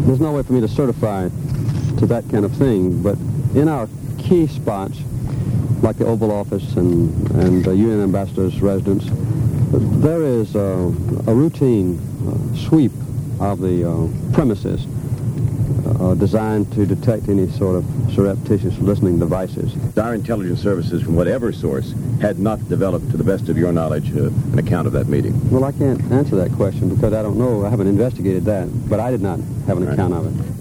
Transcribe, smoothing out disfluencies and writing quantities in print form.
there's no way for me to certify to that kind of thing, but in our key spots, like the Oval Office and the UN Ambassador's residence, there is a routine sweep of the premises designed to detect any sort of surreptitious listening devices. Our intelligence services, from whatever source, had not developed, to the best of your knowledge, an account of that meeting. Well, I can't answer that question because I don't know. I haven't investigated that, but I did not have an account of it.